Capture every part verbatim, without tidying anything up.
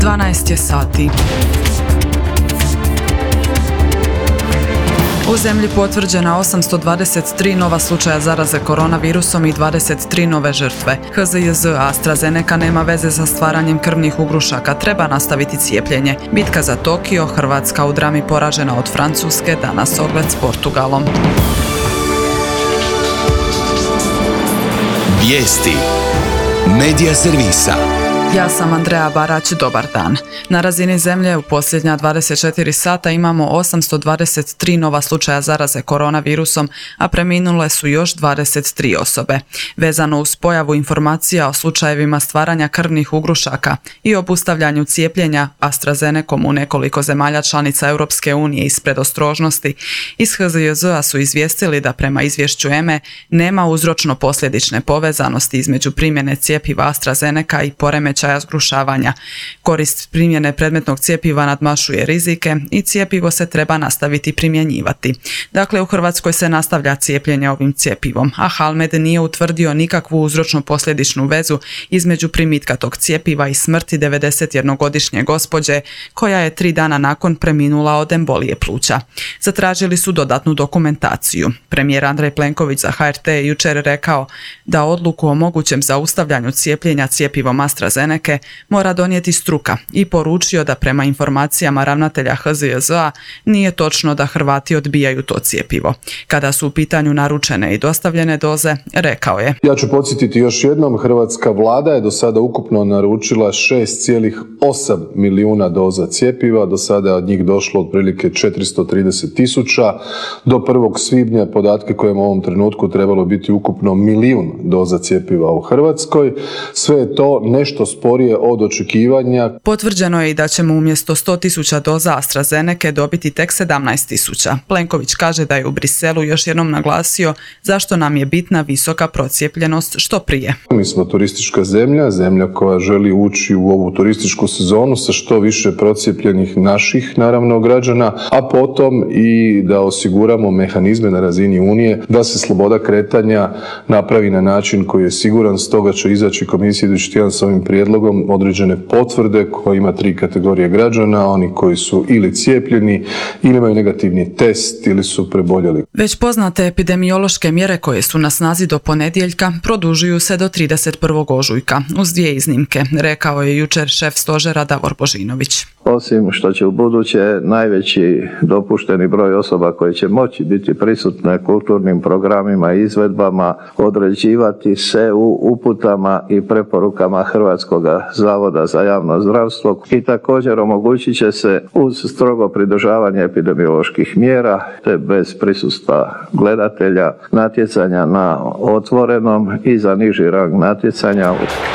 dvanaest je sati. U zemlji potvrđena osamsto dvadeset tri nova slučaja zaraze koronavirusom i dvadeset tri nove žrtve. H Z J Z AstraZeneca nema veze sa stvaranjem krvnih ugrušaka, treba nastaviti cijepljenje. Bitka za Tokio, Hrvatska u drami poražena od Francuske, danas ogled s Portugalom. Vijesti Medija servisa. Ja sam Andreja Barać, dobar dan. Na razini zemlje u posljednja dvadeset četiri sata imamo osamsto dvadeset tri nova slučaja zaraze koronavirusom, a preminule su još dvadeset tri osobe. Vezano uz pojavu informacija o slučajevima stvaranja krvnih ugrušaka i obustavljanju cijepljenja AstraZenecom u nekoliko zemalja članica Europske unije iz predostrožnosti, iz H Z J Z-a su izvijestili da prema izvješću E M E nema uzročno-posljedične povezanosti između primjene cjepiva AstraZeneca i poremećaja zgrušavanja. Korist primjene predmetnog cjepiva nadmašuje rizike i cjepivo se treba nastaviti primjenjivati. Dakle, u Hrvatskoj se nastavlja cijepljenje ovim cjepivom, a Halmed nije utvrdio nikakvu uzročno-posljedičnu vezu između primitka tog cjepiva i smrti devedesetjednogodišnje gospođe koja je tri dana nakon preminula od embolije pluća. Zatražili su dodatnu dokumentaciju. Premijer Andrej Plenković za H R T je jučer rekao da odluku o mogućem zaustavljanju cijepljenja cjepivom AstraZeneca mora donijeti struka i poručio da prema informacijama ravnatelja H Z J Z-a nije točno da Hrvati odbijaju to cjepivo. Kada su u pitanju naručene i dostavljene doze, rekao je: Ja ću podsjetiti još jednom, hrvatska vlada je do sada ukupno naručila šest zarez osam milijuna doza cjepiva, do sada je od njih došlo otprilike četiristo trideset tisuća. Do prvog svibnja podatke koje u ovom trenutku trebalo biti ukupno milijun doza cjepiva u Hrvatskoj. Sve je to nešto sporije od očekivanja. Potvrđeno je i da ćemo umjesto sto tisuća doza AstraZenece dobiti tek sedamnaest tisuća. Plenković kaže da je u Briselu još jednom naglasio zašto nam je bitna visoka procijepljenost što prije. Mi smo turistička zemlja, zemlja koja želi ući u ovu turističku sezonu sa što više procijepljenih naših, naravno, građana, a potom i da osiguramo mehanizme na razini Unije da se sloboda kretanja napravi na način koji je siguran. Stoga će izaći komisija idući tjedan s ovim prijedlogom određene potvrde koja ima tri kategorije građana, oni koji su ili cijepljeni ili imaju negativni test ili su preboljeli. Već poznate epidemiološke mjere koje su na snazi do ponedjeljka produžuju se do trideset prvog ožujka, uz dvije iznimke, rekao je jučer šef stožera Davor Božinović. Osim što će u buduće najveći dopušteni broj osoba koje će moći biti prisutne kulturnim programima i izvedbama određivati se u uputama i preporukama Hrvatskog zavoda za javno zdravstvo i također omogućit će se uz strogo pridržavanje epidemioloških mjera te bez prisustva gledatelja natjecanja na otvorenom i za niži rang natjecanja.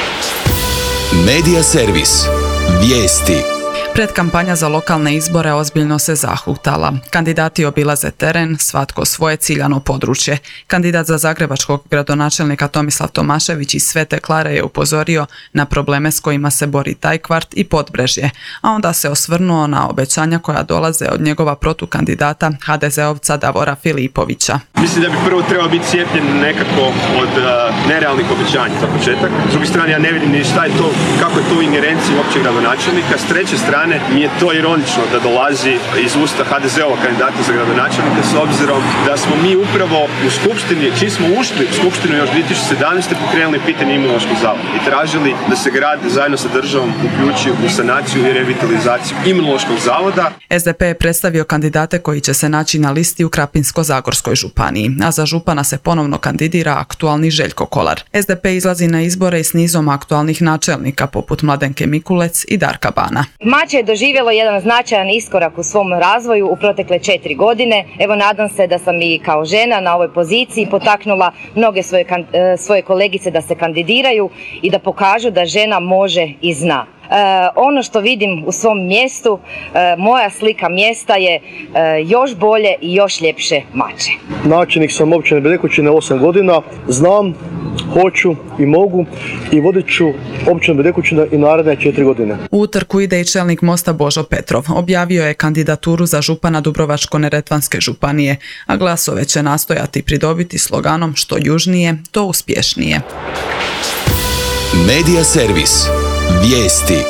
Medija servis. Vijesti. Predkampanja za lokalne izbore ozbiljno se zahuktala. Kandidati obilaze teren, svatko svoje ciljano područje. Kandidat za zagrebačkog gradonačelnika Tomislav Tomašević iz Svete Klare je upozorio na probleme s kojima se bori taj kvart i Podbrežje, a onda se osvrnuo na obećanja koja dolaze od njegova protukandidata ha de ze ovca Davora Filipovića. Mislim da bi prvo trebao biti cijepljen nekako od uh, nerealnih obećanja za početak. S druge strane, ja ne vidim ni šta je to, kako je to u ingerenciji općeg gradonačelnika. S treće strane, mi je to ironično da dolazi iz usta ha de ze ovog kandidata za gradonačelnika s obzirom da smo mi upravo u skupštini, čim smo ušli u skupštinu još dvije tisuće sedamnaeste pokrenuli pitanje Imunološkog zavoda i tražili da se grad zajedno sa državom uključi u sanaciju i revitalizaciju Imunološkog zavoda. es de pe je predstavio kandidate koji će se naći na listi u Krapinsko-zagorskoj županiji, a za župana se ponovno kandidira aktualni Željko Kolar. es de pe izlazi na izbore i s nizom aktualnih načelnika poput Mladenke Mikulec i Darka Bana. Mače je doživjelo jedan značajan iskorak u svom razvoju u protekle četiri godine. Evo, nadam se da sam i kao žena na ovoj poziciji potaknula mnoge svoje, svoje kolegice da se kandidiraju i da pokažu da žena može i zna. E, ono što vidim u svom mjestu, e, moja slika mjesta je e, još bolje i još ljepše Mače. Načelnik sam općine Bedekućine osam godina, znam, hoću i mogu i vodit ću općinu Bedekućina i naredne četiri godine. U utrku ide i čelnik Mosta Božo Petrov. Objavio je kandidaturu za župana Dubrovačko-neretvanske županije, a glasove će nastojati pridobiti sloganom što južnije, to uspješnije. Medija servis. Vijesti.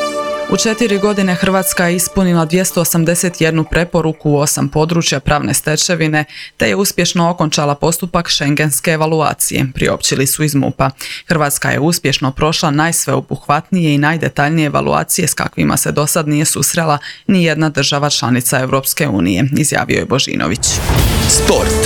U četiri godine Hrvatska je ispunila dvjesto osamdeset jednu preporuku u osam područja pravne stečevine, te je uspješno okončala postupak šengenske evaluacije, priopćili su iz MUP-a. Hrvatska je uspješno prošla najsveobuhvatnije i najdetaljnije evaluacije s kakvima se dosad nije susrela ni jedna država članica Europske unije, izjavio je Božinović. Sport.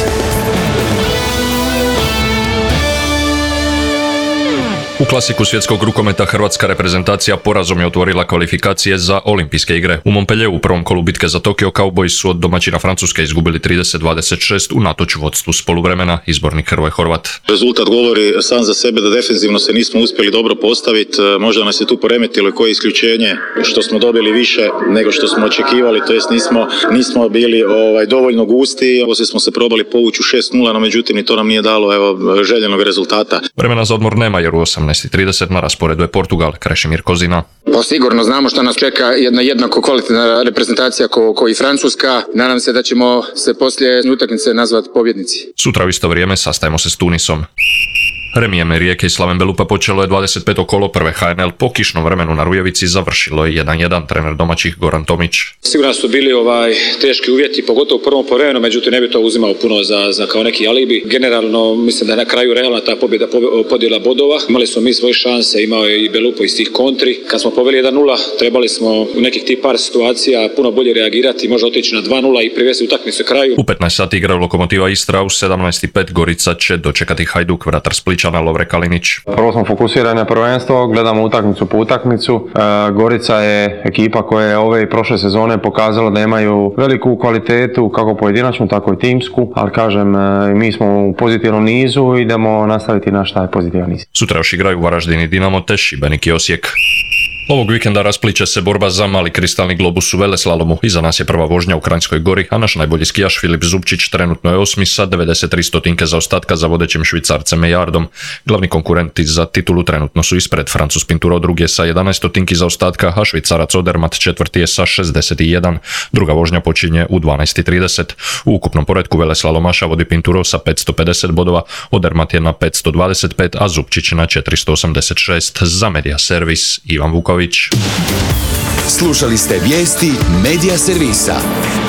U klasiku svjetskog rukometa hrvatska reprezentacija porazom je otvorila kvalifikacije za olimpijske igre. U Montpellieru u prvom kolu bitke za Tokio Cowboys su od domaćina Francuske izgubili trideset dvadeset šest unatoč vodstvu s poluvremena, izbornik Hrvoje Horvat. Rezultat govori sam za sebe da defenzivno se nismo uspjeli dobro postaviti, možda nas je tu poremetilo koje isključenje što smo dobili više nego što smo očekivali, to jest nismo, nismo bili ovaj, dovoljno gusti, poslije smo se probali povući u šest nula, no međutim i to nam nije dalo evo, željenog rezultata. Vremena za odmor nema jer u osamnaest i trideset na rasporedu je Portugal, Krešimir Kozina. Pa sigurno znamo što nas čeka, jedna jednako kvalitetna reprezentacija ko, ko i Francuska. Nadam se da ćemo se poslije utakmice nazvati pobjednici. Sutra u isto vrijeme sastajemo se s Tunisom. Remijem Rijeke i Slaven Belupa počelo je dvadeset peto kolo prve H N L, po kišnom vremenu na Rujevici završilo je jedan jedan, trener domaćih Goran Tomić. Sigurno su bili ovaj teški uvjeti, pogotovo u prvom povremenu, međutim ne bi to uzimao puno za, za kao neki alibi. Generalno mislim da je na kraju realna ta pobjeda podjela bodova. Imali smo mi svoje šanse, imao je i Belupo iz tih kontri. Kad smo poveli jedan nula, trebali smo u nekih tih par situacija puno bolje reagirati, možda otići na dva nula i privesti utakmicu kraju. U petnaest sati igraju Lokomotiva Istra, u sedamnaest i pet Gorica će dočekati Hajduk, vratar Splićana Lovre Kalinić. Prvo smo fokusirani na prvenstvo, gledamo utakmicu po utakmicu. E, Gorica je ekipa koja je ove i prošle sezone pokazala da imaju veliku kvalitetu, kako pojedinačnu, tako i timsku, ali kažem, e, mi smo u pozitivnom nizu i idemo nastaviti naš taj pozitivan niz. Sutra još igraju Varaždin i Dinamo te Šibenik i Osijek. Ovog vikenda raspliće se borba za mali kristalni globus u veleslalomu. Iza nas je prva vožnja u Kranjskoj Gori, a naš najbolji skijaš Filip Zupčić trenutno je osmi sa devedeset tri stotinke zaostatka za vodećim Švicarcem Mejardom. Glavni konkurenti za titulu trenutno su ispred. Francuz Pinturo drugi je sa jedanaest stotinki zaostatka, a Švicarac Odermatt četvrti je sa šezdeset jedan. Druga vožnja počinje u dvanaest i trideset. U ukupnom poretku veleslalomaša vodi Pinturo sa petsto pedeset bodova, Odermatt je na petsto dvadeset pet, a Zupčić na četiristo osamdeset šest. Za Media Servis Ivan Vuković. Slušali ste vijesti Media Servisa.